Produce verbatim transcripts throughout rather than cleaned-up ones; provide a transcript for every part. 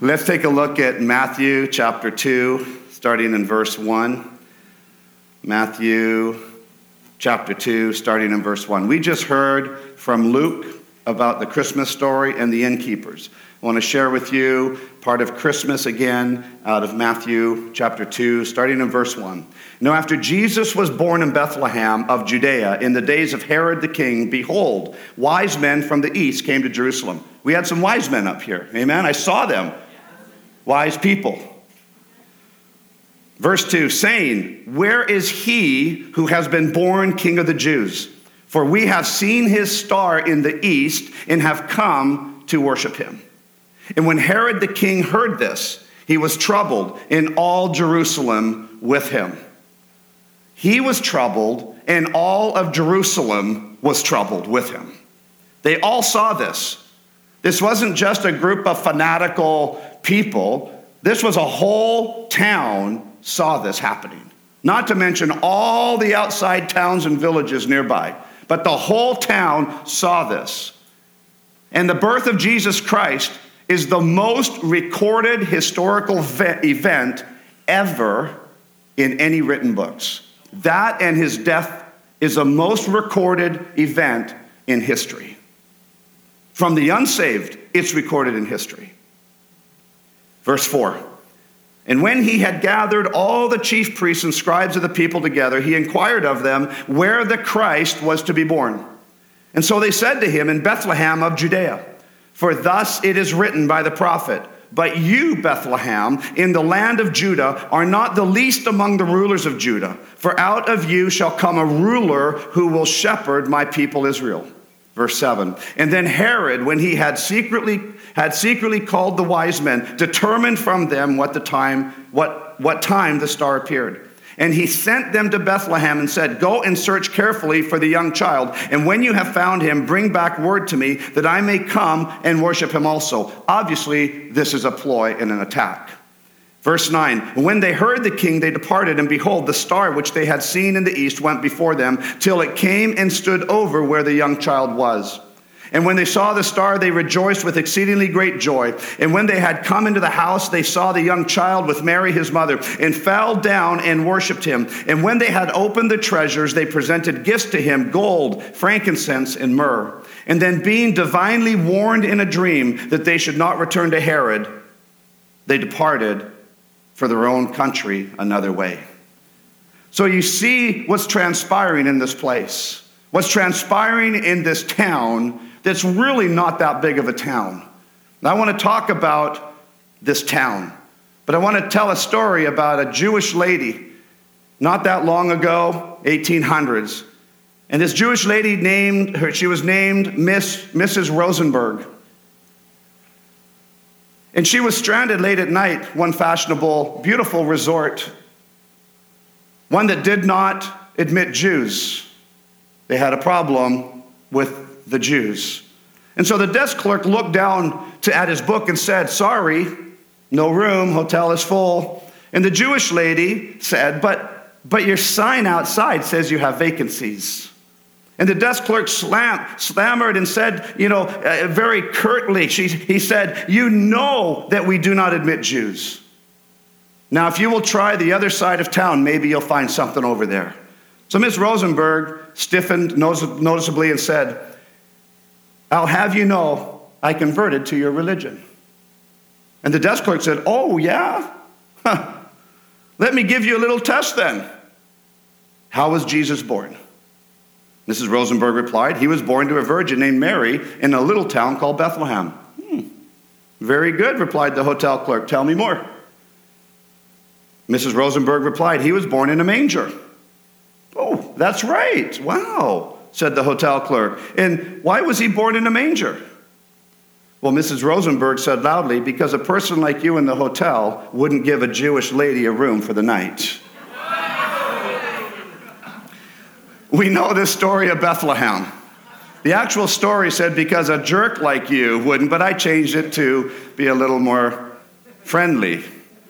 Let's take a look at Matthew chapter two, starting in verse one. Matthew chapter two, starting in verse one. We just heard from Luke about the Christmas story and the innkeepers. I want to share with you part of Christmas again out of Matthew chapter two, starting in verse one. Now, after Jesus was born in Bethlehem of Judea in the days of Herod the king, behold, wise men from the east came to Jerusalem. We had some wise men up here. Amen. I saw them. Wise people. Verse two, saying, where is he who has been born King of the Jews? For we have seen his star in the east and have come to worship him. And when Herod the king heard this, he was troubled, and all Jerusalem with him. He was troubled, and all of Jerusalem was troubled with him. They all saw this. This wasn't just a group of fanatical people. This was a whole town saw this happening. Not to mention all the outside towns and villages nearby. But the whole town saw this. And the birth of Jesus Christ is the most recorded historical event ever in any written books. That and his death is the most recorded event in history. From the unsaved, it's recorded in history. Verse four. And when he had gathered all the chief priests and scribes of the people together, he inquired of them where the Christ was to be born. And so they said to him, in Bethlehem of Judea. For thus it is written by the prophet, but you, Bethlehem, in the land of Judah, are not the least among the rulers of Judah. For out of you shall come a ruler who will shepherd my people Israel. Verse seven. And then Herod, when he had secretly had secretly called the wise men, determined from them what the time what what time the star appeared. And he sent them to Bethlehem and said, go and search carefully for the young child. And when you have found him, bring back word to me that I may come and worship him also. Obviously, this is a ploy and an attack. Verse nine, when they heard the king, they departed, and behold, the star which they had seen in the east went before them, till it came and stood over where the young child was. And when they saw the star, they rejoiced with exceedingly great joy. And when they had come into the house, they saw the young child with Mary his mother, and fell down and worshipped him. And when they had opened the treasures, they presented gifts to him, gold, frankincense, and myrrh. And then being divinely warned in a dream that they should not return to Herod, they departed for their own country another way. So you see what's transpiring in this place. What's transpiring in this town that's really not that big of a town. And I want to talk about this town. But I want to tell a story about a Jewish lady not that long ago, eighteen hundreds. And this Jewish lady named her, she was named Miss Missus Rosenberg. And she was stranded late at night, one fashionable, beautiful resort, one that did not admit Jews. They had a problem with the Jews. And so the desk clerk looked down to, at his book and said, sorry, no room, hotel is full. And the Jewish lady said, but, but your sign outside says you have vacancies. And the desk clerk slam, stammered and said, you know, uh, very curtly, she, he said, you know that we do not admit Jews. Now, if you will try the other side of town, maybe you'll find something over there. So Miss Rosenberg stiffened noticeably and said, I'll have you know I converted to your religion. And the desk clerk said, oh, yeah? Huh. Let me give you a little test then. How was Jesus born? Missus Rosenberg replied, he was born to a virgin named Mary in a little town called Bethlehem. Hmm. Very good, replied the hotel clerk. Tell me more. Missus Rosenberg replied, he was born in a manger. Oh, that's right. Wow, said the hotel clerk. And why was he born in a manger? Well, Missus Rosenberg said loudly, because a person like you in the hotel wouldn't give a Jewish lady a room for the night. We know this story of Bethlehem. The actual story said because a jerk like you wouldn't, but I changed it to be a little more friendly.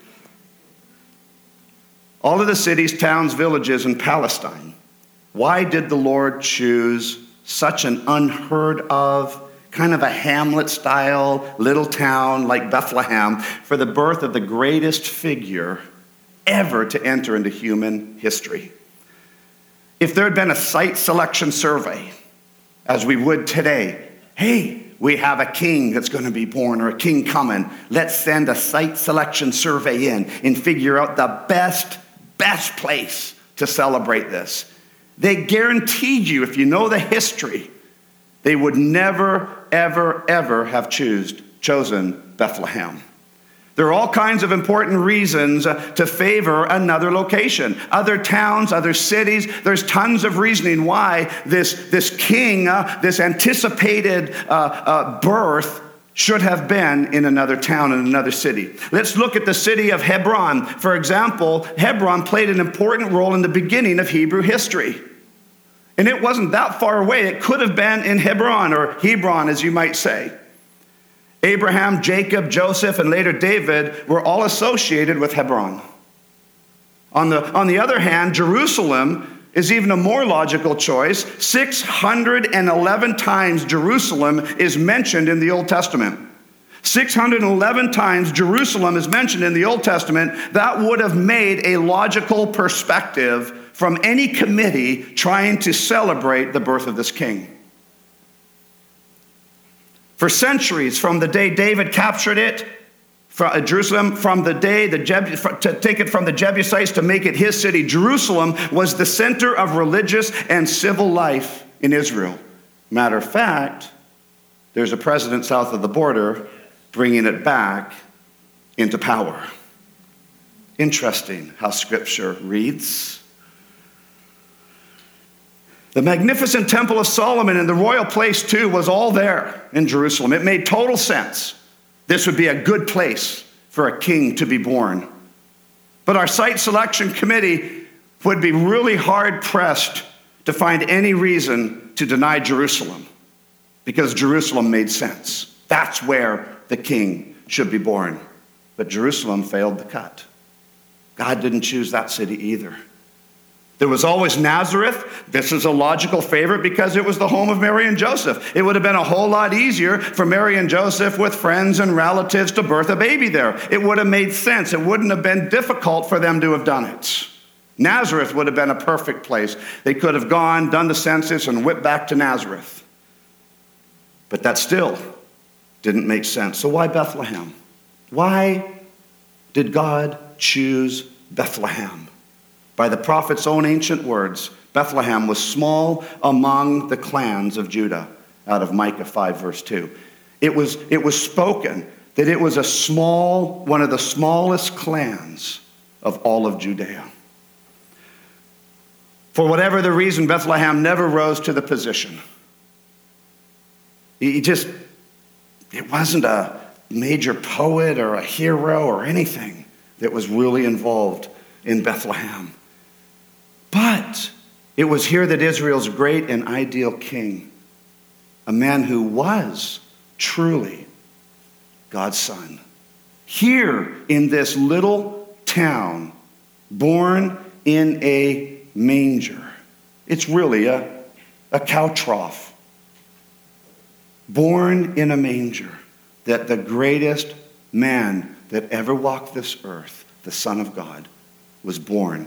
All of the cities, towns, villages in Palestine. Why did the Lord choose such an unheard of, kind of a Hamlet-style little town like Bethlehem, for the birth of the greatest figure ever to enter into human history. If there had been a site selection survey, as we would today, hey, we have a king that's going to be born or a king coming. Let's send a site selection survey in and figure out the best, best place to celebrate this. They guaranteed you, if you know the history, they would never, ever, ever have choose, chosen Bethlehem. There are all kinds of important reasons uh, to favor another location. Other towns, other cities, there's tons of reasoning why this, this king, uh, this anticipated uh, uh, birth should have been in another town, in another city. Let's look at the city of Hebron. For example, Hebron played an important role in the beginning of Hebrew history. And it wasn't that far away. It could have been in Hebron, or Hebron, as you might say. Abraham, Jacob, Joseph, and later David were all associated with Hebron. On the, on the other hand, Jerusalem is even a more logical choice. six hundred eleven times Jerusalem is mentioned in the Old Testament. six hundred eleven times Jerusalem is mentioned in the Old Testament. That would have made a logical perspective from any committee trying to celebrate the birth of this king. For centuries, from the day David captured it, from Jerusalem, from the day the Jeb, to take it from the Jebusites to make it his city, Jerusalem was the center of religious and civil life in Israel. Matter of fact, there's a president south of the border bringing it back into power. Interesting how Scripture reads. The magnificent Temple of Solomon and the royal place, too, was all there in Jerusalem. It made total sense. This would be a good place for a king to be born. But our site selection committee would be really hard-pressed to find any reason to deny Jerusalem, because Jerusalem made sense. That's where the king should be born. But Jerusalem failed the cut. God didn't choose that city either. There was always Nazareth. This is a logical favorite because it was the home of Mary and Joseph. It would have been a whole lot easier for Mary and Joseph with friends and relatives to birth a baby there. It would have made sense. It wouldn't have been difficult for them to have done it. Nazareth would have been a perfect place. They could have gone, done the census, and whipped back to Nazareth. But that still didn't make sense. So why Bethlehem? Why did God choose Bethlehem? By the prophet's own ancient words, Bethlehem was small among the clans of Judah, out of Micah five, verse two. It was, it was spoken that it was a small, one of the smallest clans of all of Judea. For whatever the reason, Bethlehem never rose to the position. He just, it wasn't a major poet or a hero or anything that was really involved in Bethlehem. But it was here that Israel's great and ideal king, a man who was truly God's son, here in this little town, born in a manger. It's really a, a cow trough. Born in a manger, that the greatest man that ever walked this earth, the Son of God, was born.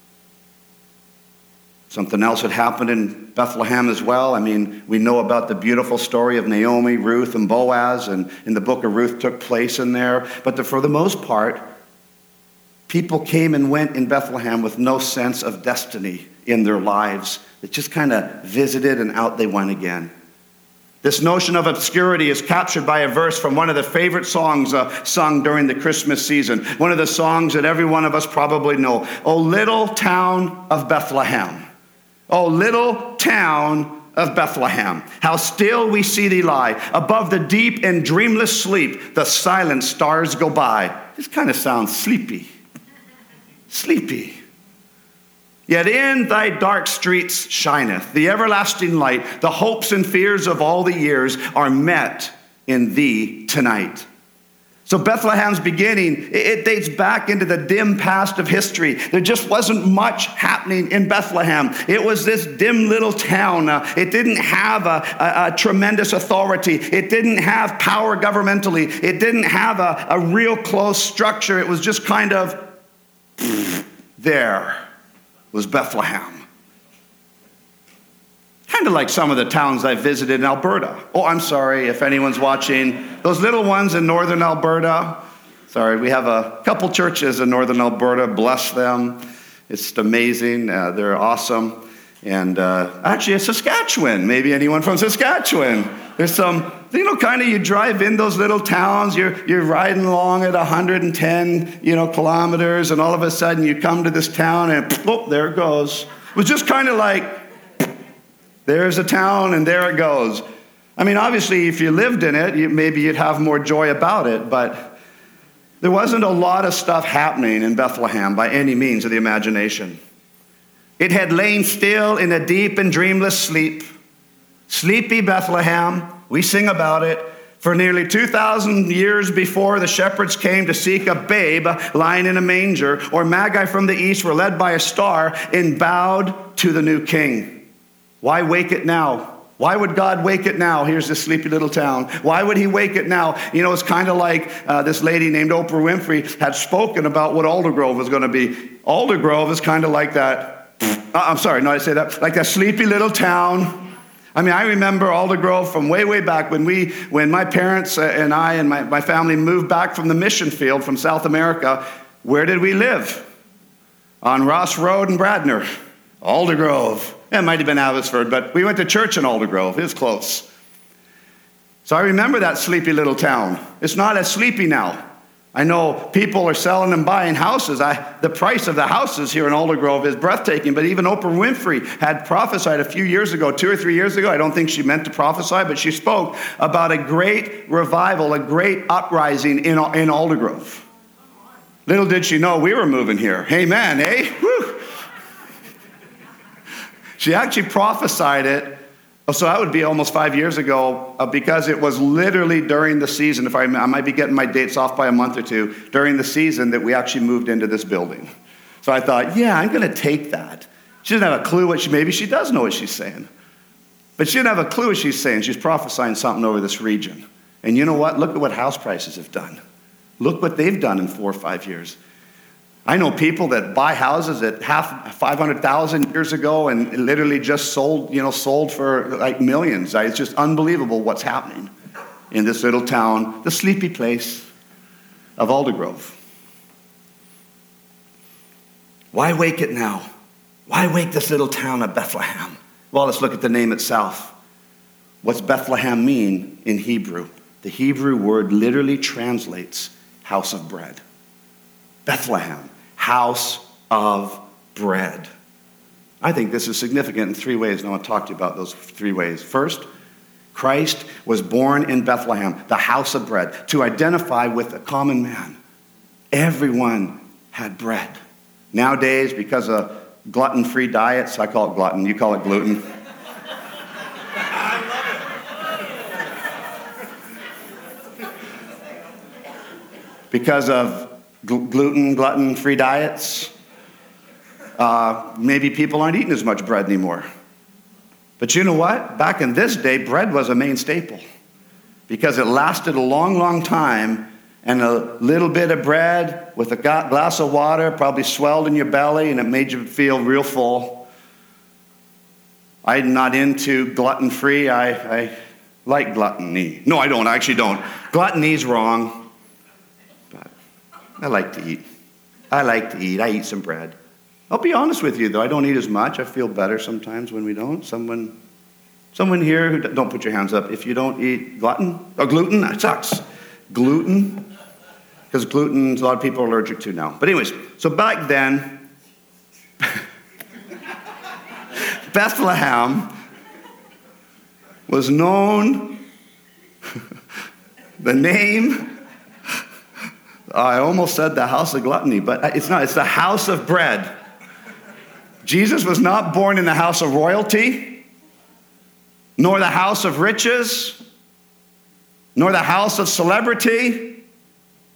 Something else had happened in Bethlehem as well. I mean, we know about the beautiful story of Naomi, Ruth, and Boaz, and in the book of Ruth took place in there. But the, for the most part, people came and went in Bethlehem with no sense of destiny in their lives. They just kind of visited and out they went again. This notion of obscurity is captured by a verse from one of the favorite songs uh, sung during the Christmas season. One of the songs that every one of us probably know. "O little town of Bethlehem. O little town of Bethlehem. How still we see thee lie. Above the deep and dreamless sleep, the silent stars go by." This kind of sounds sleepy. Sleepy. "Yet in thy dark streets shineth the everlasting light. The hopes and fears of all the years are met in thee tonight." So Bethlehem's beginning, it dates back into the dim past of history. There just wasn't much happening in Bethlehem. It was this dim little town. Uh, it didn't have a, a, a tremendous authority. It didn't have power governmentally. It didn't have a, a real close structure. It was just kind of, there was Bethlehem. Kind of like some of the towns I visited in Alberta. Oh, I'm sorry if anyone's watching. Those little ones in northern Alberta. Sorry, we have a couple churches in northern Alberta. Bless them. It's amazing. Uh, they're awesome. And uh, actually, Saskatchewan. Maybe anyone from Saskatchewan. There's some, you know, kind of you drive in those little towns. You're you're riding along at one hundred ten, you know, kilometers, and all of a sudden you come to this town, and oh, there it goes. It was just kind of like, there's a town, and there it goes. I mean, obviously, if you lived in it, you, maybe you'd have more joy about it, but there wasn't a lot of stuff happening in Bethlehem by any means of the imagination. It had lain still in a deep and dreamless sleep. Sleepy Bethlehem, we sing about it. For nearly two thousand years before the shepherds came to seek a babe lying in a manger, or Magi from the east were led by a star and bowed to the new king. Why wake it now? Why would God wake it now? Here's this sleepy little town. Why would he wake it now? You know, it's kind of like uh, this lady named Oprah Winfrey had spoken about what Aldergrove was going to be. Aldergrove is kind of like that, uh, I'm sorry, no, I say that, like that sleepy little town. I mean, I remember Aldergrove from way, way back when we, when my parents and I and my, my family moved back from the mission field from South America. Where did we live? On Ross Road in Bradner. Aldergrove. It might have been Abbotsford, but we went to church in Aldergrove. It was close. So I remember that sleepy little town. It's not as sleepy now. I know people are selling and buying houses. I, the price of the houses here in Aldergrove is breathtaking, but even Oprah Winfrey had prophesied a few years ago, two or three years ago. I don't think she meant to prophesy, but she spoke about a great revival, a great uprising in, in Aldergrove. Little did she know we were moving here. Amen, eh? Woo! She actually prophesied it, so that would be almost five years ago, uh, because it was literally during the season, if I, I might be getting my dates off by a month or two, during the season that we actually moved into this building. So I thought, yeah, I'm going to take that. She doesn't have a clue what she, maybe she does know what she's saying. But she didn't have a clue what she's saying. She's prophesying something over this region. And you know what? Look at what house prices have done. Look what they've done in four or five years. I know people that buy houses at half five hundred thousand years ago and literally just sold, you know, sold for like millions. It's just unbelievable what's happening in this little town, the sleepy place of Aldergrove. Why wake it now? Why wake this little town of Bethlehem? Well, let's look at the name itself. What's Bethlehem mean in Hebrew? The Hebrew word literally translates house of bread. Bethlehem, house of bread. I think this is significant in three ways, and I want to talk to you about those three ways. First, Christ was born in Bethlehem, the house of bread, to identify with a common man. Everyone had bread. Nowadays, because of gluten-free diets, I call it glutton, you call it gluten. Because of gluten, gluten-free diets, uh, maybe people aren't eating as much bread anymore. But you know what? Back in this day, bread was a main staple because it lasted a long, long time, and a little bit of bread with a glass of water probably swelled in your belly, and it made you feel real full. I'm not into gluten-free. I, I like gluttony. No, I don't. I actually don't. Gluttony's wrong. I like to eat. I like to eat. I eat some bread. I'll be honest with you, though. I don't eat as much. I feel better sometimes when we don't. Someone someone here, who don't put your hands up. If you don't eat gluten, or gluten, that sucks. Gluten, because gluten, a lot of people are allergic to now. But anyways, so back then, Bethlehem was known, the name, I almost said the house of gluttony, but it's not. It's the house of bread. Jesus was not born in the house of royalty, nor the house of riches, nor the house of celebrity.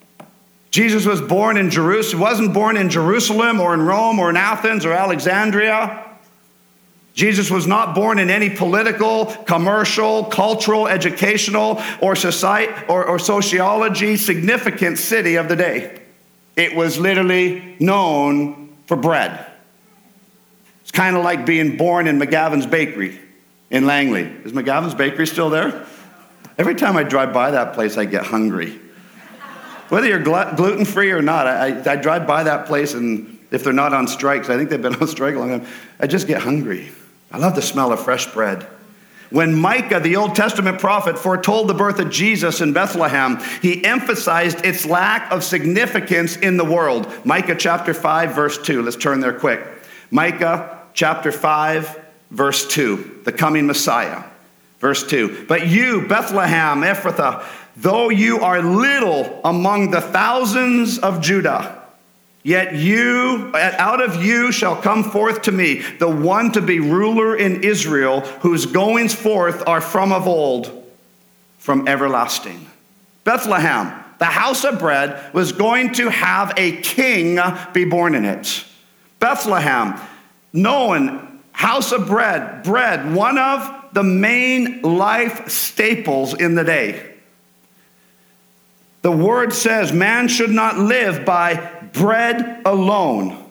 Jesus was born in Jerusalem. He wasn't born in Jerusalem or in Rome or in Athens or Alexandria. Jesus was not born in any political, commercial, cultural, educational, or society or, or sociology significant city of the day. It was literally known for bread. It's kind of like being born in McGavin's Bakery in Langley. Is McGavin's Bakery still there? Every time I drive by that place, I get hungry. Whether you're gl- gluten-free or not, I, I, I drive by that place, and if they're not on strikes, I think they've been on strike a long time, I just get hungry. I love the smell of fresh bread. When Micah, the Old Testament prophet, foretold the birth of Jesus in Bethlehem, he emphasized its lack of significance in the world. Micah chapter five, verse two. Let's turn there quick. Micah chapter five, verse two. The coming Messiah. Verse two. But you, Bethlehem, Ephrathah, though you are little among the thousands of Judah, yet you, out of you shall come forth to me the one to be ruler in Israel, whose goings forth are from of old, from everlasting. Bethlehem, the house of bread, was going to have a king be born in it. Bethlehem, known, house of bread, bread, one of the main life staples in the day. The word says man should not live by bread alone.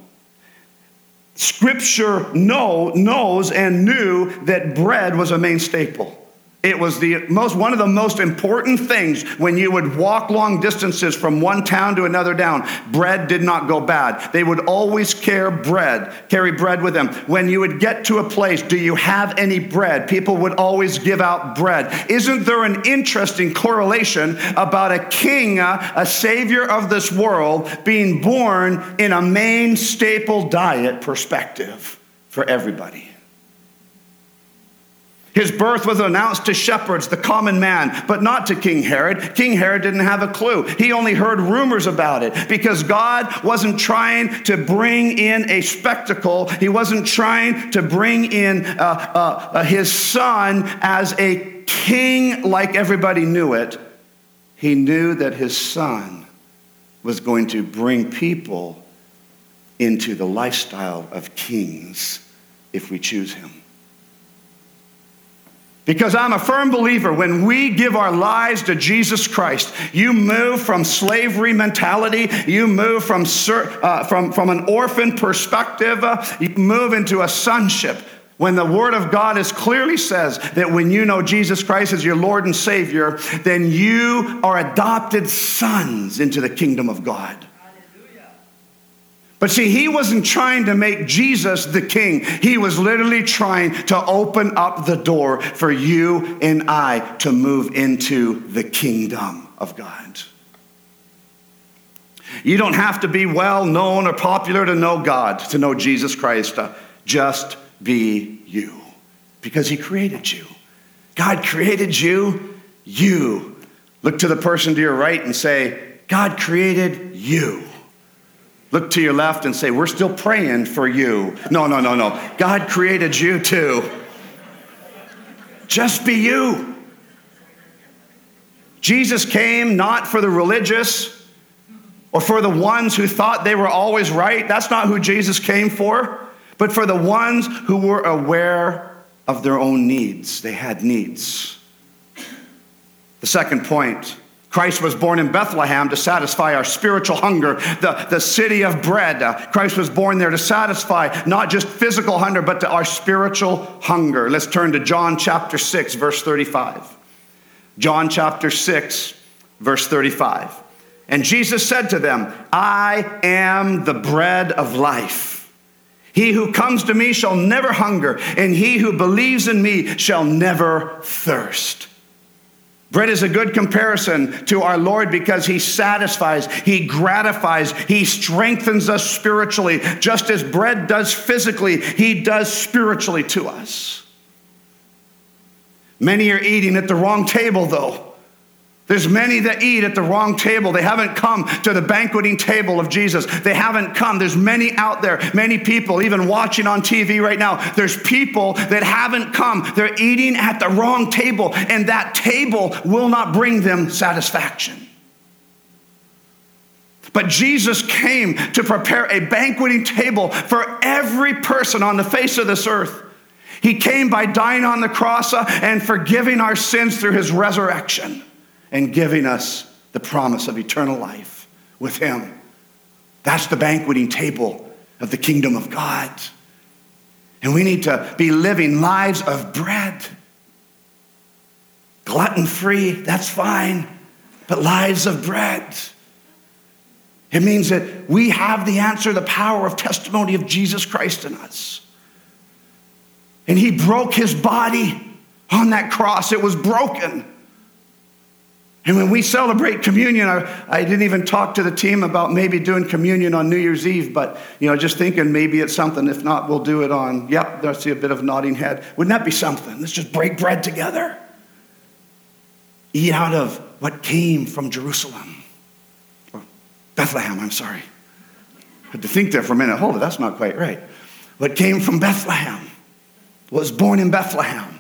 Scripture know, knows and knew that bread was a main staple. It was the most, one of the most important things when you would walk long distances from one town to another town. Bread did not go bad. They would always carry bread, carry bread with them. When you would get to a place, do you have any bread? People would always give out bread. Isn't there an interesting correlation about a king, a savior of this world, being born in a main staple diet perspective for everybody? His birth was announced to shepherds, the common man, but not to King Herod. King Herod didn't have a clue. He only heard rumors about it because God wasn't trying to bring in a spectacle. He wasn't trying to bring in uh, uh, uh, his son as a king like everybody knew it. He knew that his son was going to bring people into the lifestyle of kings if we choose him. Because I'm a firm believer, when we give our lives to Jesus Christ, you move from slavery mentality, you move from uh, from, from an orphan perspective, uh, you move into a sonship. When the Word of God is clearly says that when you know Jesus Christ as your Lord and Savior, then you are adopted sons into the kingdom of God. But see, he wasn't trying to make Jesus the king. He was literally trying to open up the door for you and I to move into the kingdom of God. You don't have to be well known or popular to know God, to know Jesus Christ. Uh, just be you, because he created you. God created you, you. Look to the person to your right and say, God created you. Look to your left and say, we're still praying for you. No, no, no, no. God created you too. Just be you. Jesus came not for the religious or for the ones who thought they were always right. That's not who Jesus came for. But for the ones who were aware of their own needs. They had needs. The second point, Christ was born in Bethlehem to satisfy our spiritual hunger, the, the city of bread. Uh, Christ was born there to satisfy not just physical hunger, but to our spiritual hunger. Let's turn to John chapter six, verse thirty-five. John chapter six, verse thirty-five. And Jesus said to them, I am the bread of life. He who comes to me shall never hunger, and he who believes in me shall never thirst. Bread is a good comparison to our Lord because he satisfies, he gratifies, he strengthens us spiritually. Just as bread does physically, he does spiritually to us. Many are eating at the wrong table, though. There's many that eat at the wrong table. They haven't come to the banqueting table of Jesus. They haven't come. There's many out there, many people, even watching on T V right now. There's people that haven't come. They're eating at the wrong table, and that table will not bring them satisfaction. But Jesus came to prepare a banqueting table for every person on the face of this earth. He came by dying on the cross and forgiving our sins through his resurrection and giving us the promise of eternal life with him. That's the banqueting table of the kingdom of God. And we need to be living lives of bread. Glutton-free, that's fine, but lives of bread. It means that we have the answer, the power of testimony of Jesus Christ in us. And he broke his body on that cross. It was broken. And when we celebrate communion, I, I didn't even talk to the team about maybe doing communion on New Year's Eve, but, you know, just thinking maybe it's something. If not, we'll do it on, yep, I see a bit of nodding head. Wouldn't that be something? Let's just break bread together. Eat out of what came from Jerusalem. Or Bethlehem, I'm sorry. I had to think there for a minute. Hold it, that's not quite right. What came from Bethlehem was born in Bethlehem.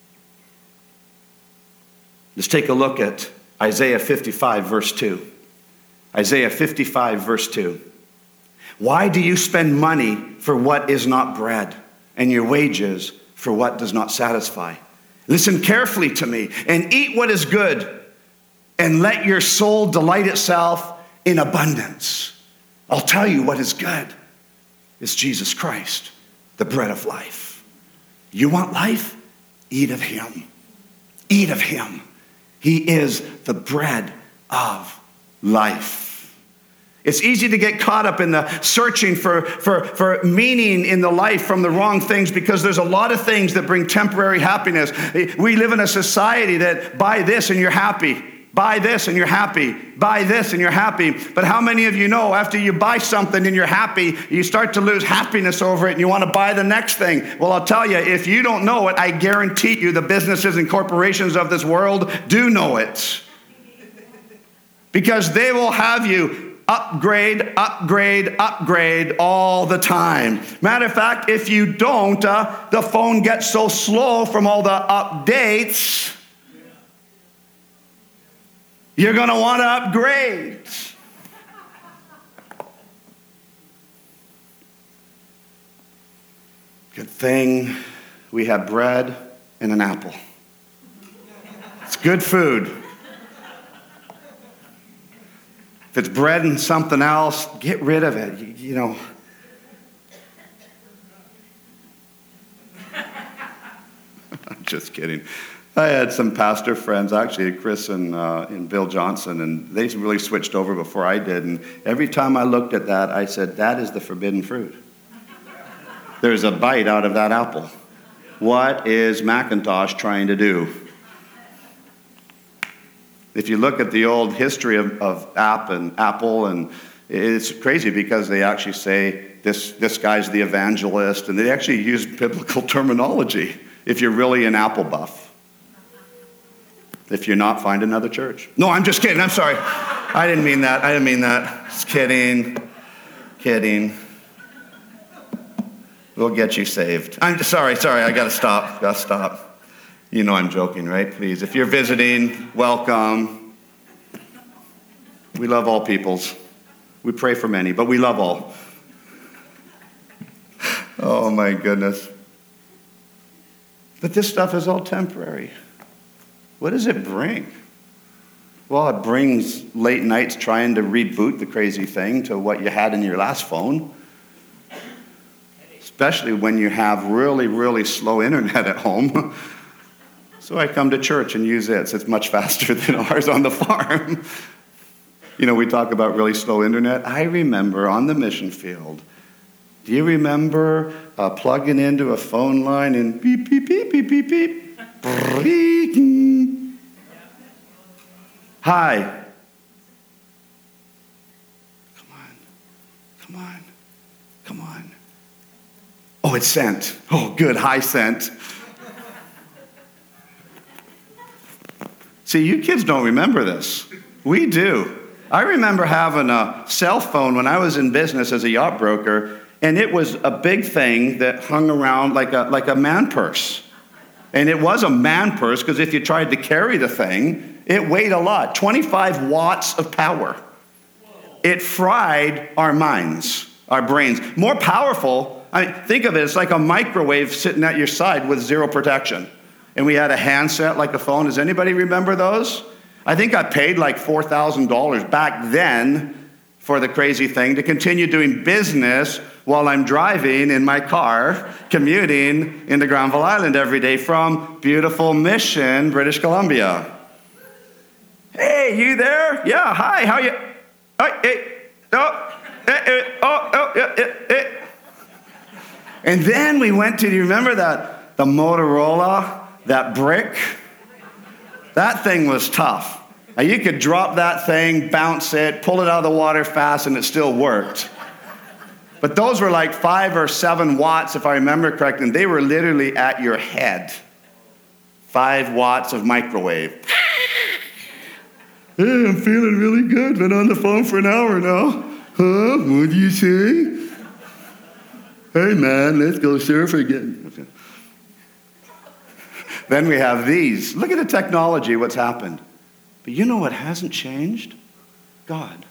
Let's take a look at Isaiah fifty-five, verse two. Isaiah fifty-five, verse two. Why do you spend money for what is not bread, and your wages for what does not satisfy? Listen carefully to me, and eat what is good, and let your soul delight itself in abundance. I'll tell you what is good. It's Jesus Christ, the bread of life. You want life? Eat of him. Eat of him. He is the bread of life. It's easy to get caught up in the searching for, for, for meaning in the life from the wrong things, because there's a lot of things that bring temporary happiness. We live in a society that buy this and you're happy. Buy this and you're happy. Buy this and you're happy. But how many of you know after you buy something and you're happy, you start to lose happiness over it and you want to buy the next thing? Well, I'll tell you, if you don't know it, I guarantee you the businesses and corporations of this world do know it. Because they will have you upgrade, upgrade, upgrade all the time. Matter of fact, if you don't, uh, the phone gets so slow from all the updates, you're going to want to upgrade. Good thing we have bread and an apple. It's good food. If it's bread and something else, get rid of it. You, you know. I'm just kidding. I had some pastor friends, actually, Chris and, uh, and Bill Johnson, and they really switched over before I did. And every time I looked at that, I said, that is the forbidden fruit. There's a bite out of that apple. What is Macintosh trying to do? If you look at the old history of, of app and Apple, and it's crazy because they actually say this, this guy's the evangelist, and they actually use biblical terminology if you're really an Apple buff. If you're not, find another church. No, I'm just kidding. I'm sorry. I didn't mean that. I didn't mean that. Just kidding. Kidding. We'll get you saved. I'm just, sorry, sorry. I got to stop. Got to stop. You know I'm joking, right? Please. If you're visiting, welcome. We love all peoples. We pray for many, but we love all. Oh, my goodness. But this stuff is all temporary. What does it bring? Well, it brings late nights trying to reboot the crazy thing to what you had in your last phone. Especially when you have really, really slow internet at home. So I come to church and use it. So it's much faster than ours on the farm. You know, we talk about really slow internet. I remember on the mission field, do you remember uh, plugging into a phone line and beep, beep, beep, beep, beep, beep. Hi. Come on. Come on. Come on. Oh, it's sent. Oh, good. Hi, sent. See, you kids don't remember this. We do. I remember having a cell phone when I was in business as a yacht broker, and it was a big thing that hung around like a, like a man purse. And it was a man purse because if you tried to carry the thing, it weighed a lot. twenty-five watts of power. it fried our minds, our brains. More powerful, I mean, think of it, it's like a microwave sitting at your side with zero protection. And we had a handset like a phone. Does anybody remember those? I think I paid like four thousand dollars back then for the crazy thing to continue doing business while I'm driving in my car, commuting into Granville Island every day from beautiful Mission, British Columbia. Hey, you there? Yeah, hi, how you? Oh, hey, oh, hey, hey, oh, oh, yeah, yeah, yeah. And then we went to, do you remember that? The Motorola, that brick? That thing was tough. Now, you could drop that thing, bounce it, pull it out of the water fast, and it still worked. But those were like five or seven watts, if I remember correctly, and they were literally at your head. Five watts of microwave. Hey, I'm feeling really good. Been on the phone for an hour now. Huh? What do you say? Hey, man, let's go surf again. Okay. Then we have these. Look at the technology, what's happened. But you know what hasn't changed? God.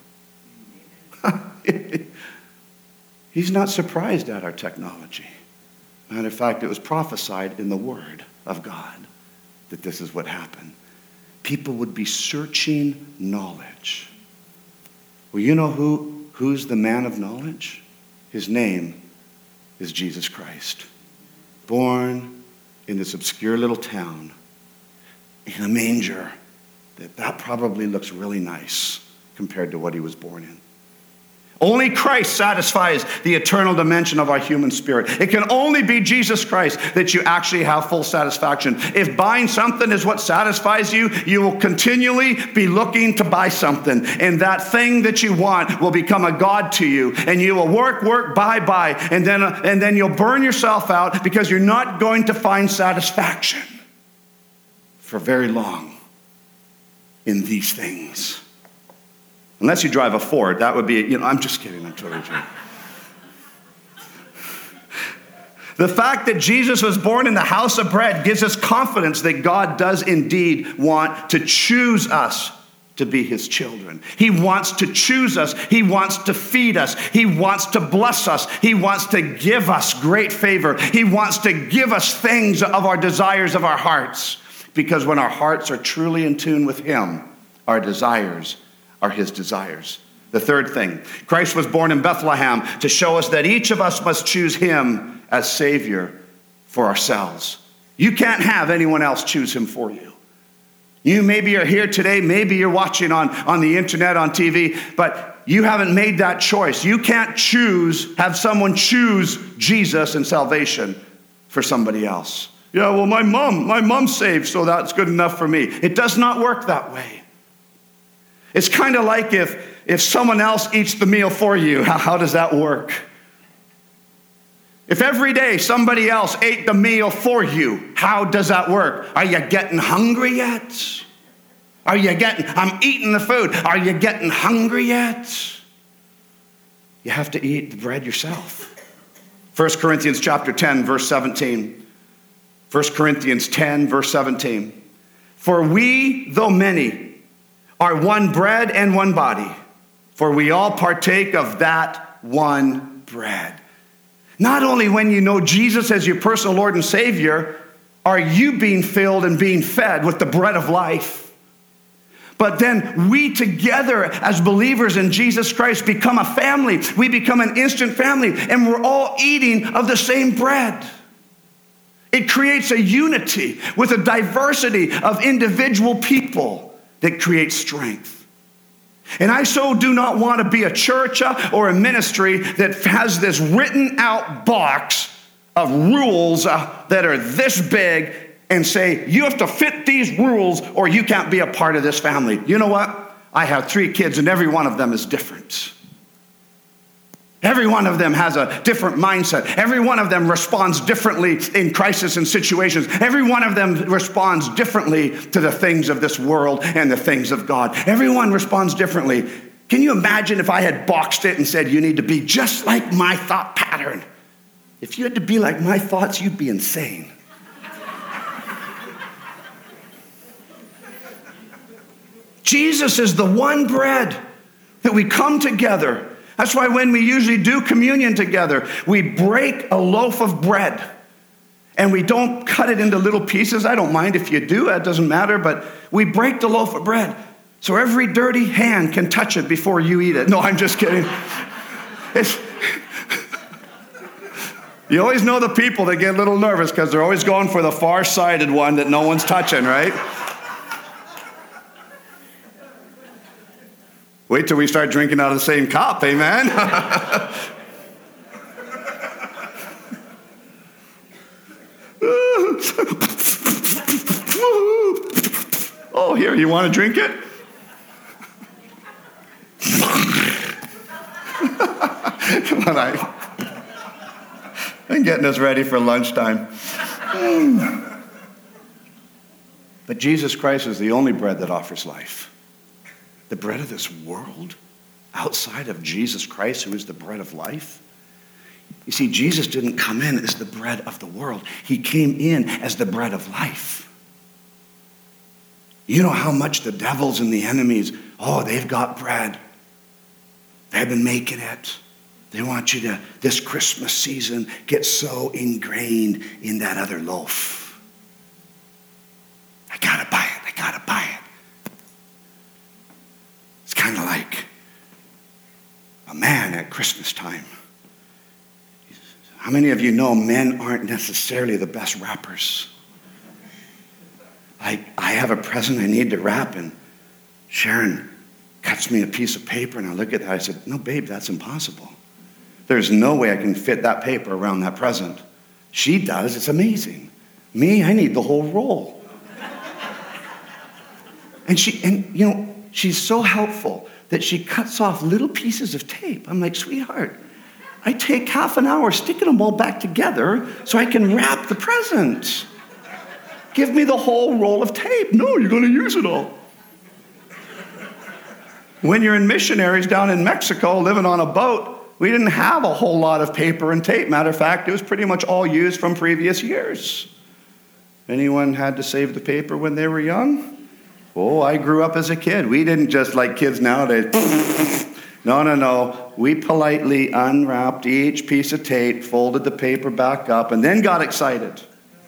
He's not surprised at our technology. Matter of fact, it was prophesied in the Word of God that this is what happened. People would be searching knowledge. Well, you know who, who's the man of knowledge? His name is Jesus Christ. Born in this obscure little town in a manger that, that probably looks really nice compared to what he was born in. Only Christ satisfies the eternal dimension of our human spirit. It can only be Jesus Christ that you actually have full satisfaction. If buying something is what satisfies you, you will continually be looking to buy something. And that thing that you want will become a god to you. And you will work, work, buy, buy. And then, uh, and then you'll burn yourself out because you're not going to find satisfaction for very long in these things. Unless you drive a Ford, that would be, you know, I'm just kidding, I'm totally joking. The fact that Jesus was born in the house of bread gives us confidence that God does indeed want to choose us to be his children. He wants to choose us. He wants to feed us. He wants to bless us. He wants to give us great favor. He wants to give us things of our desires of our hearts. Because when our hearts are truly in tune with him, our desires are his desires. The third thing, Christ was born in Bethlehem to show us that each of us must choose him as Savior for ourselves. You can't have anyone else choose him for you. You maybe are here today, maybe you're watching on, on the internet, on T V, but you haven't made that choice. You can't choose, have someone choose Jesus and salvation for somebody else. Yeah, well, my mom, my mom's saved, so that's good enough for me. It does not work that way. It's kind of like if, if someone else eats the meal for you. How, how does that work? If every day somebody else ate the meal for you, how does that work? Are you getting hungry yet? Are you getting, I'm eating the food. Are you getting hungry yet? You have to eat the bread yourself. First Corinthians chapter ten, verse seventeen. First Corinthians ten, verse seventeen. For we, though many, are one bread and one body, for we all partake of that one bread. Not only when you know Jesus as your personal Lord and Savior, are you being filled and being fed with the bread of life, but then we together as believers in Jesus Christ become a family. We become an instant family, and we're all eating of the same bread. It creates a unity with a diversity of individual people that creates strength. And I so do not want to be a church or a ministry that has this written out box of rules uh, that are this big and say, you have to fit these rules or you can't be a part of this family. You know what? I have three kids and every one of them is different. Every one of them has a different mindset. Every one of them responds differently in crisis and situations. Every one of them responds differently to the things of this world and the things of God. Everyone responds differently. Can you imagine if I had boxed it and said, you need to be just like my thought pattern? If you had to be like my thoughts, you'd be insane. Jesus is the one bread. that we come together. That's why when we usually do communion together, we break a loaf of bread and we don't cut it into little pieces. I don't mind if you do, that doesn't matter, but we break the loaf of bread so every dirty hand can touch it before you eat it. No, I'm just kidding. It's, you always know the people that get a little nervous because they're always going for the far-sided one that no one's touching, right? Wait till we start drinking out of the same cup, amen? Oh, here, you want to drink it? Come on, I, I'm getting us ready for lunchtime. But Jesus Christ is the only bread that offers life. The bread of this world, outside of Jesus Christ, who is the bread of life. You see, Jesus didn't come in as the bread of the world. He came in as the bread of life. You know how much the devils and the enemies, oh, they've got bread. They've been making it. They want you to, this Christmas season, get so ingrained in that other loaf. I gotta buy it, I gotta buy it. It's kind of like a man at Christmas time. How many of you know men aren't necessarily the best wrappers? I, I have a present I need to wrap, and Sharon cuts me a piece of paper, and I look at that. I said, no, babe, that's impossible. There's no way I can fit that paper around that present. She does. It's amazing. Me, I need the whole roll. And she, and you know, she's so helpful that she cuts off little pieces of tape. I'm like, sweetheart, I take half an hour sticking them all back together so I can wrap the present. Give me the whole roll of tape. No, you're going to use it all. When you're in missionaries down in Mexico living on a boat, we didn't have a whole lot of paper and tape. Matter of fact, it was pretty much all used from previous years. Anyone had to save the paper when they were young? Oh, I grew up as a kid. We didn't just like kids nowadays. No, no, no. We politely unwrapped each piece of tape, folded the paper back up, and then got excited.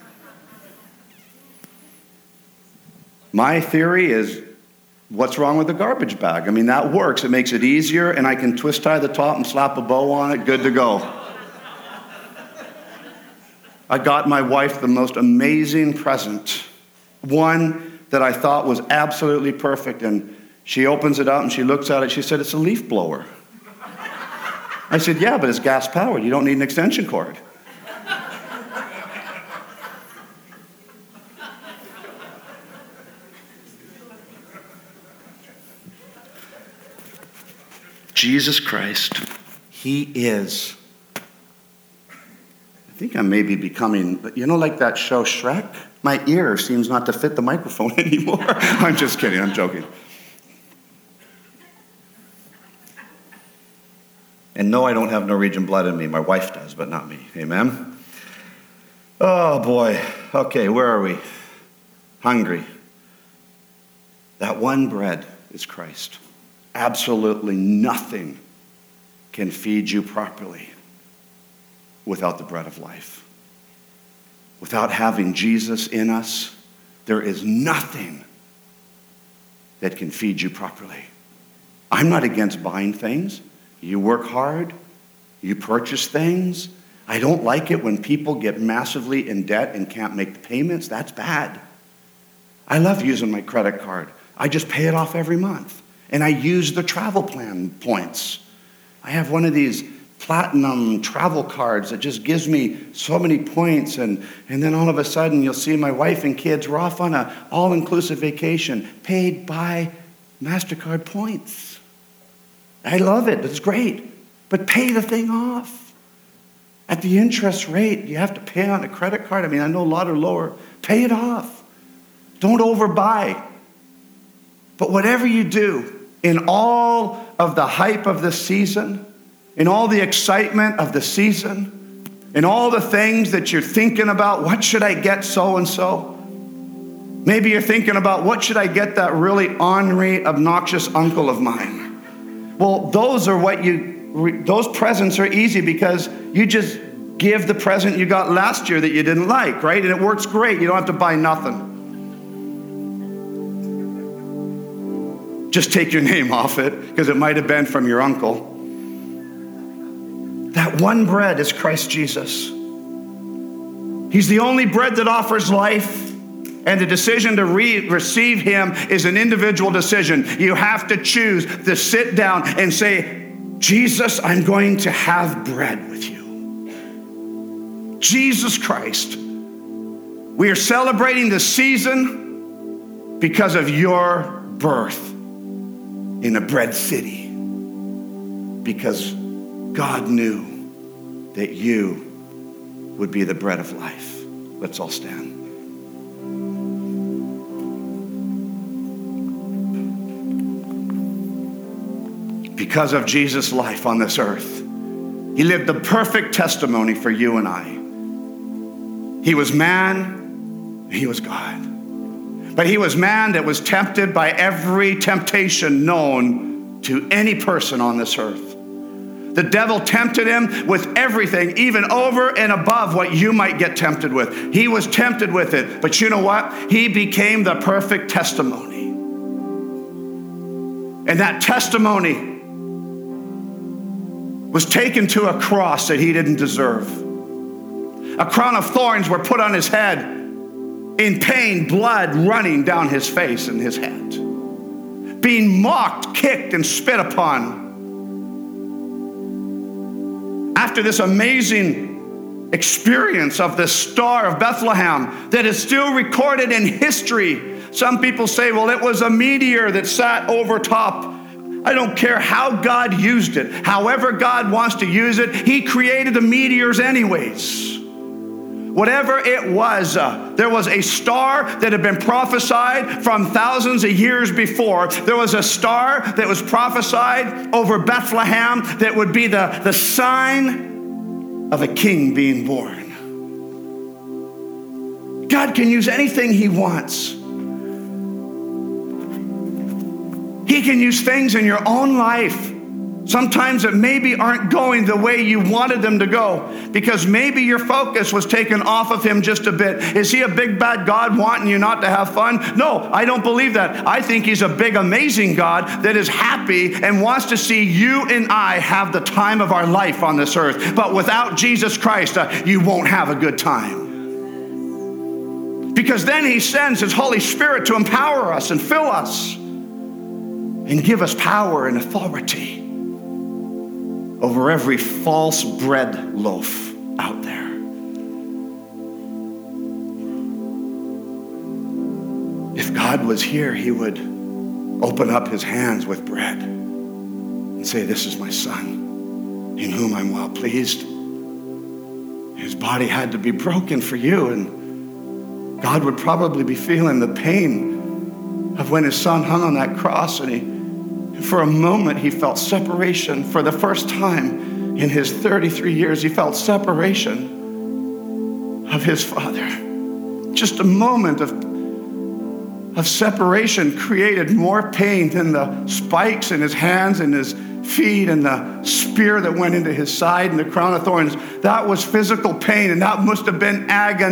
My theory is, what's wrong with the garbage bag? I mean, that works. It makes it easier, and I can twist tie the top and slap a bow on it. Good to go. I got my wife the most amazing present. One that I thought was absolutely perfect, and she opens it up and she looks at it. She said, it's a leaf blower. I said, yeah, but it's gas powered. You don't need an extension cord. Jesus Christ, he is. I think I may be becoming, but you know, like that show Shrek? My ear seems not to fit the microphone anymore. I'm just kidding, I'm joking. And no, I don't have Norwegian blood in me. My wife does, but not me. Amen? Oh, boy. Okay, where are we? Hungry. That one bread is Christ. Absolutely nothing can feed you properly without the bread of life. Without having Jesus in us, there is nothing that can feed you properly. I'm not against buying things. You work hard. You purchase things. I don't like it when people get massively in debt and can't make the payments. That's bad. I love using my credit card. I just pay it off every month. And I use the travel plan points. I have one of these platinum travel cards that just gives me so many points, and, and then all of a sudden you'll see my wife and kids were off on an all-inclusive vacation paid by MasterCard points. I love it. It's great. But pay the thing off. At the interest rate you have to pay on a credit card, I mean, I know a lot are lower. Pay it off. Don't overbuy. But whatever you do, in all of the hype of this season, in all the excitement of the season, in all the things that you're thinking about, what should I get so-and-so? Maybe you're thinking about, what should I get that really ornery, obnoxious uncle of mine? Well, those are what you, those presents are easy because you just give the present you got last year that you didn't like, right? And it works great. You don't have to buy nothing. Just take your name off it because it might have been from your uncle. That one bread is Christ Jesus. He's the only bread that offers life. And the decision to re- receive him is an individual decision. You have to choose to sit down and say, Jesus, I'm going to have bread with you. Jesus Christ, we are celebrating the season because of your birth in a bread city. Because God knew that you would be the bread of life. Let's all stand. Because of Jesus' life on this earth, he lived the perfect testimony for you and I. He was man, he was God. But he was man that was tempted by every temptation known to any person on this earth. The devil tempted him with everything, even over and above what you might get tempted with. He was tempted with it, but you know what? He became the perfect testimony. And that testimony was taken to a cross that he didn't deserve. A crown of thorns were put on his head, in pain, blood running down his face and his head. Being mocked, kicked, and spit upon. After this amazing experience of the Star of Bethlehem that is still recorded in history, some people say, well, it was a meteor that sat over top. I don't care how God used it. However God wants to use it, he created the meteors anyways. Whatever it was, uh, there was a star that had been prophesied from thousands of years before. There was a star that was prophesied over Bethlehem that would be the, the sign of a king being born. God can use anything he wants. He can use things in your own life, sometimes that maybe aren't going the way you wanted them to go, because maybe your focus was taken off of him just a bit. Is he a big bad God wanting you not to have fun? No, I don't believe that. I think he's a big, amazing God that is happy and wants to see you and I have the time of our life on this earth. But without Jesus Christ, uh, you won't have a good time. Because then he sends his Holy Spirit to empower us and fill us and give us power and authority over every false bread loaf out there. If God was here, he would open up his hands with bread and say, this is my son, in whom I'm well pleased. His body had to be broken for you, and God would probably be feeling the pain of when his son hung on that cross, and he for a moment, he felt separation. For the first time in his thirty-three years, he felt separation of his father. Just a moment of, of separation created more pain than the spikes in his hands and his feet and the spear that went into his side and the crown of thorns. That was physical pain, and that must have been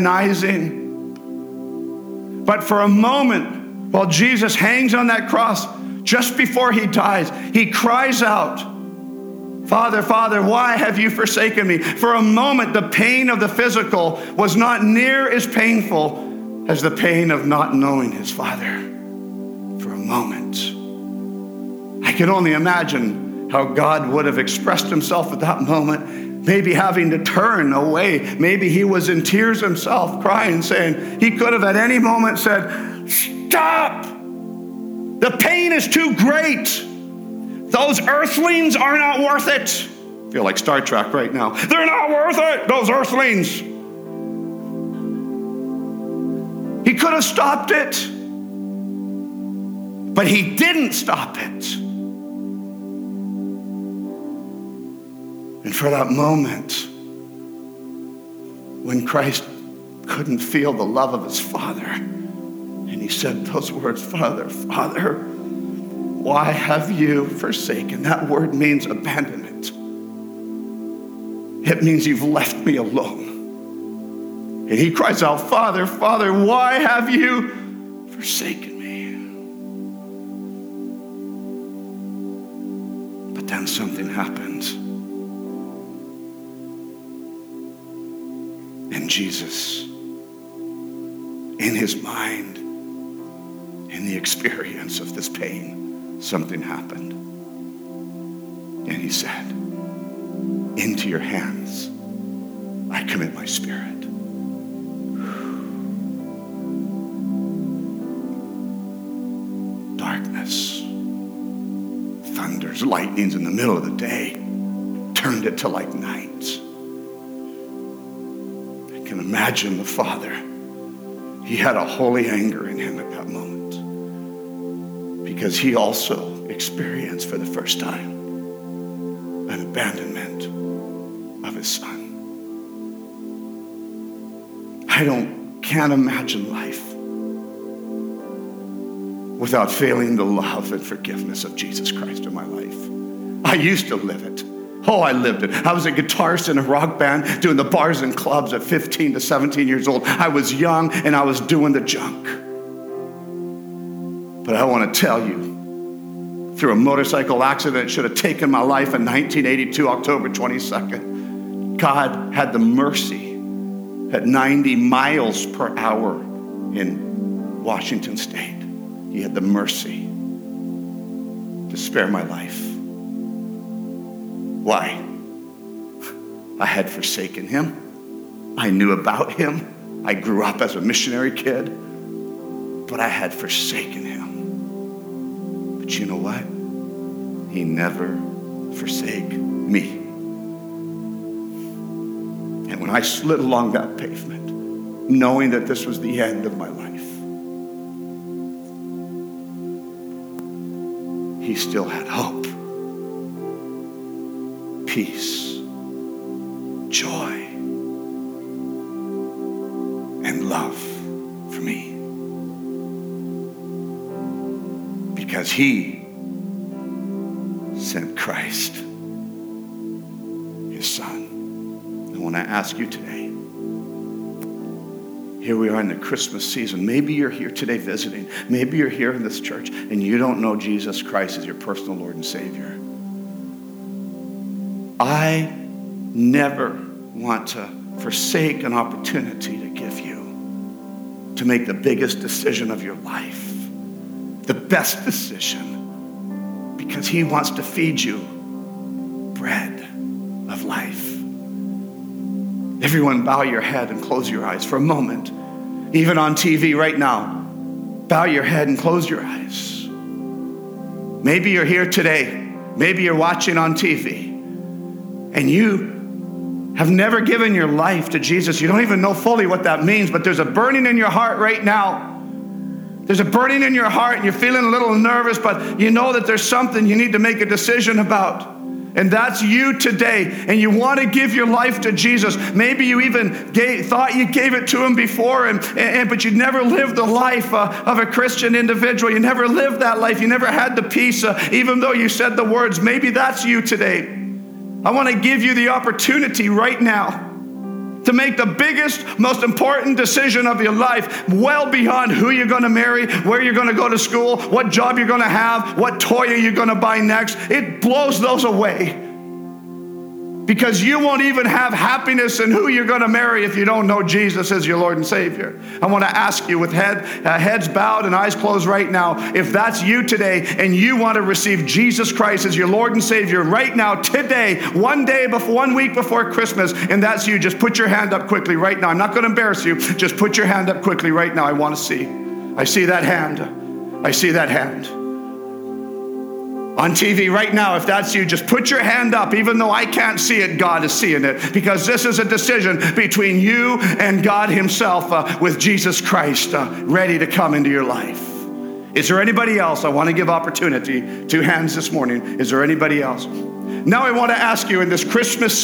agonizing. But for a moment, while Jesus hangs on that cross, just before he dies, he cries out, Father, Father, why have you forsaken me? For a moment, the pain of the physical was not near as painful as the pain of not knowing his Father. For a moment. I can only imagine how God would have expressed himself at that moment, maybe having to turn away. Maybe he was in tears himself, crying, saying, he could have at any moment said, stop! The pain is too great. Those earthlings are not worth it. I feel like Star Trek right now. They're not worth it, those earthlings. He could have stopped it, but he didn't stop it. And for that moment, when Christ couldn't feel the love of his Father, and he said those words, Father, Father, why have you forsaken? That word means abandonment. It means you've left me alone. And he cries out, Father, Father, why have you forsaken me? But then something happens. And Jesus, in his mind, in the experience of this pain, something happened. And he said, into your hands I commit my spirit. Darkness, thunders, lightnings in the middle of the day turned it to like night. I can imagine the Father. He had a holy anger in him at that moment, because he also experienced for the first time an abandonment of his son. I don't can't imagine life without feeling the love and forgiveness of Jesus Christ in my life. I used to live it. Oh, I lived it. I was a guitarist in a rock band doing the bars and clubs at fifteen to seventeen years old. I was young and I was doing the junk. But I want to tell you, through a motorcycle accident that should have taken my life in nineteen eighty-two, October twenty-second, God had the mercy at ninety miles per hour in Washington State. He had the mercy to spare my life. Why? I had forsaken him. I knew about him. I grew up as a missionary kid, but I had forsaken him. But you know what? He never forsake me. And when I slid along that pavement, knowing that this was the end of my life, he still had hope, peace, joy, and love for me. Because he sent Christ, his son. I want to ask you today, here we are in the Christmas season. Maybe you're here today visiting. Maybe you're here in this church and you don't know Jesus Christ as your personal Lord and Savior. I never want to forsake an opportunity to give you, to make the biggest decision of your life, the best decision, because he wants to feed you bread of life. Everyone bow your head and close your eyes for a moment. Even on T V right now, bow your head and close your eyes. Maybe you're here today. Maybe you're watching on T V and you have never given your life to Jesus. You don't even know fully what that means, but there's a burning in your heart right now. There's a burning in your heart and you're feeling a little nervous, but you know that there's something you need to make a decision about. And that's you today, and you want to give your life to Jesus. Maybe you even gave, thought you gave it to him before, and, and but you never lived the life uh, of a Christian individual. You never lived that life. You never had the peace, uh, even though you said the words. Maybe that's you today. I want to give you the opportunity right now to make the biggest, most important decision of your life, well beyond who you're going to marry, where you're going to go to school, what job you're going to have, what toy are you going to buy next. It blows those away. Because you won't even have happiness in who you're going to marry if you don't know Jesus as your Lord and Savior. I want to ask you with head, uh, heads bowed and eyes closed right now, if that's you today and you want to receive Jesus Christ as your Lord and Savior right now, today, one day before, one week before Christmas, and that's you, just put your hand up quickly right now. I'm not going to embarrass you. Just put your hand up quickly right now. I want to see. I see that hand. I see that hand. On T V right now, if that's you, just put your hand up. Even though I can't see it, God is seeing it. Because this is a decision between you and God himself uh, with Jesus Christ uh, ready to come into your life. Is there anybody else? I want to give opportunity. Two hands this morning. Is there anybody else? Now I want to ask you in this Christmas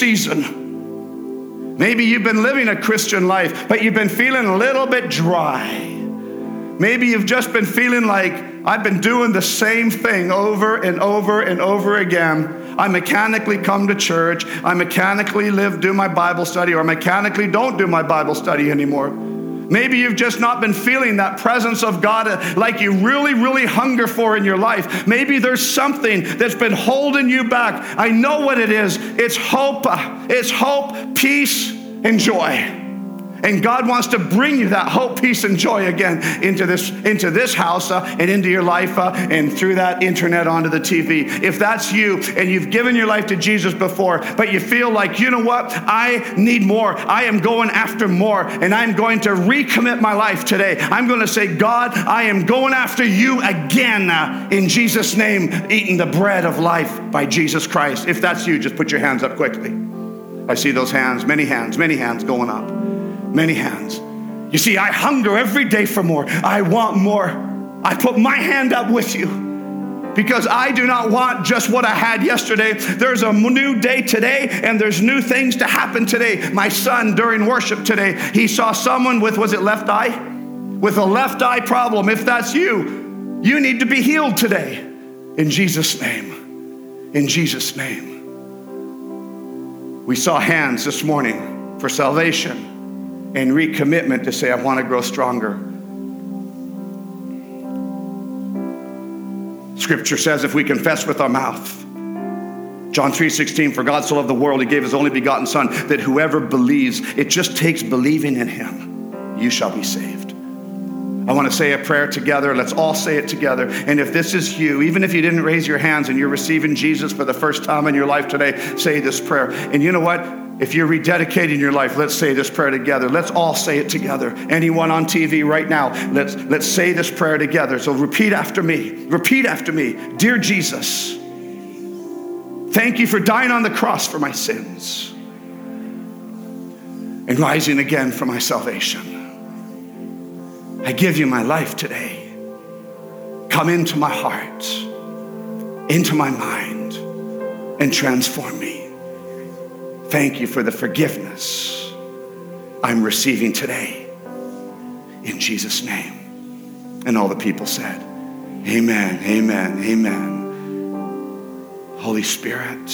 season, maybe you've been living a Christian life, but you've been feeling a little bit dry. Maybe you've just been feeling like, I've been doing the same thing over and over and over again. I mechanically come to church. I mechanically live, do my Bible study, or mechanically don't do my Bible study anymore. Maybe you've just not been feeling that presence of God like you really, really hunger for in your life. Maybe there's something that's been holding you back. I know what it is. It's hope. It's hope, peace, and joy. And God wants to bring you that hope, peace, and joy again into this, into this house uh, and into your life uh, and through that internet onto the T V. If that's you and you've given your life to Jesus before, but you feel like, you know what, I need more. I am going after more, and I'm going to recommit my life today. I'm going to say, God, I am going after you again uh, in Jesus' name, eating the bread of life by Jesus Christ. If that's you, just put your hands up quickly. I see those hands, many hands, many hands going up. Many hands. You see, I hunger every day for more. I want more. I put my hand up with you because I do not want just what I had yesterday. There's a new day today, and there's new things to happen today. My son, during worship today, he saw someone with, was it left eye? With a left eye problem. If that's you, you need to be healed today. In Jesus' name. In Jesus' name. We saw hands this morning for salvation and recommitment to say, I want to grow stronger. Scripture says if we confess with our mouth, John three sixteen, for God so loved the world, he gave his only begotten son, that whoever believes, it just takes believing in him, you shall be saved. I want to say a prayer together. Let's all say it together. And if this is you, even if you didn't raise your hands and you're receiving Jesus for the first time in your life today, say this prayer. And you know what? If you're rededicating your life, let's say this prayer together. Let's all say it together. Anyone on T V right now, let's, let's say this prayer together. So repeat after me. Repeat after me. Dear Jesus, thank you for dying on the cross for my sins and rising again for my salvation. I give you my life today. Come into my heart, into my mind, and transform me. Thank you for the forgiveness I'm receiving today. In Jesus' name. And all the people said, amen, amen, amen. Holy Spirit,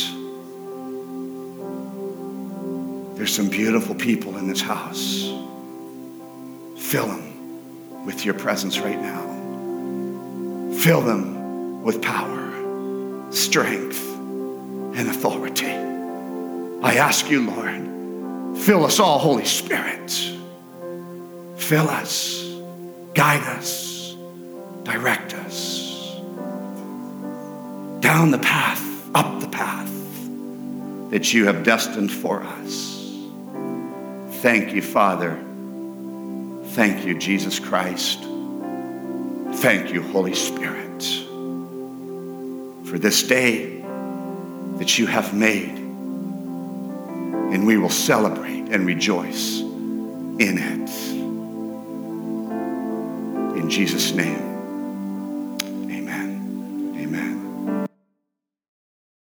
there's some beautiful people in this house. Fill them with your presence right now. Fill them with power, strength, and authority. I ask you, Lord, fill us all, Holy Spirit. Fill us, guide us, direct us down the path, up the path that you have destined for us. Thank you, Father. Thank you, Jesus Christ. Thank you, Holy Spirit, for this day that you have made. And we will celebrate and rejoice in it. In Jesus' name.